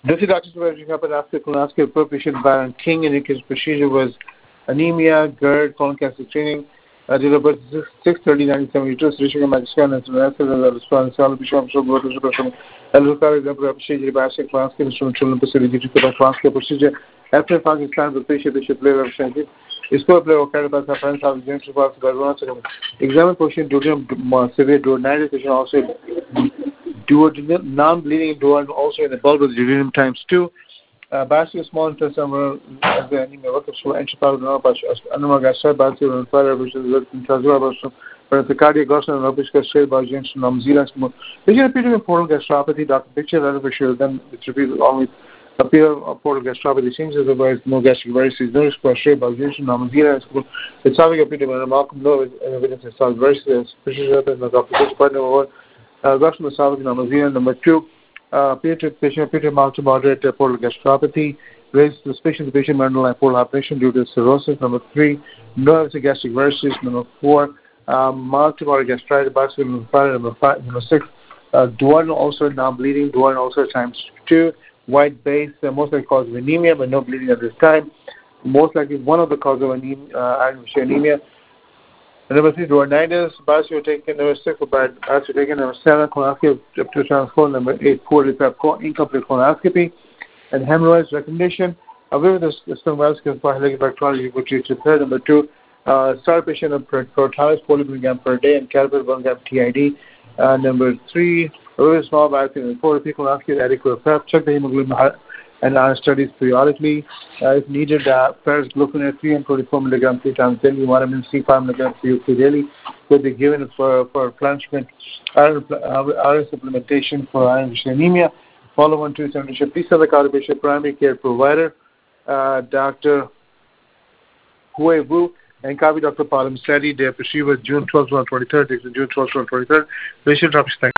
This is Dr. Suraj after colonoscopy per patient Baron King, and his procedure was anemia, GERD, colon cancer screening. Date of birth 6/30/1972. Solution Magiscan and the response celebration of procedure colonoscopy instrument facility colonoscopy procedure. After Pakistan, the patient play representative. Score play or carry pass friends have the general pass examine patient during severe duodenitis patient also duodenal non-bleeding duodenal also in the bulb of the duodenum times 2. Basically, small intestine as the anemia workups for enteropathic anomal gastritis, basically, and fire evolution, but the cardiac gossan and rubbish gastritis by junction of Zealand. They can appear to be portal gastropathy, Dr. Picture, artificial, then it's repeated always appear of portal gastropathy seems otherwise no gastric varices, no gastritis by junction of Zealand. It's having appeared to be a Malcolm no evidence of solid varices, special Dr. Picture, part number 1. Gossan esophagus, New Zealand, number 2. Patient appeared to moderate portal gastropathy, raised suspicion of the patient underlying portal hypertension due to cirrhosis. Number 3, no evidence of gastric varices. Number 4, mild to moderate gastritis, basically number 5. Number 6, duodenal ulcer, non-bleeding, duodenal ulcer times 2, white base, most likely cause of anemia, but no bleeding at this time. Most likely one of the causes of anemia. Number 3, duodenitis, biopsy taken. Number 6, biopsy taken. Number 7, colonoscopy up to transfer. Number 8, poorly prepped incomplete colonoscopy. And hemorrhoids recommendation. However, the stem vascular bacteriology would treat the third. Number 2, start patient of protalis, 40 milligram per day, and calibrate 1 gram TID. Number 3, very small biopsy. Number 4, repeat colonoscopy, adequate prep. Check the hemoglobin and iron studies periodically. If needed, ferrous gluconate 324 milligrams 3 times daily, vitamin C 5 milligrams daily could be given for replenishment, iron supplementation for iron anemia. Follow 1-2-7. Please tell the cardiovascular primary care provider, Dr. Hui Wu, and copy Dr. Paul Msadi. Their procedure was June 12th, 2023. June 12th, 2023. Patient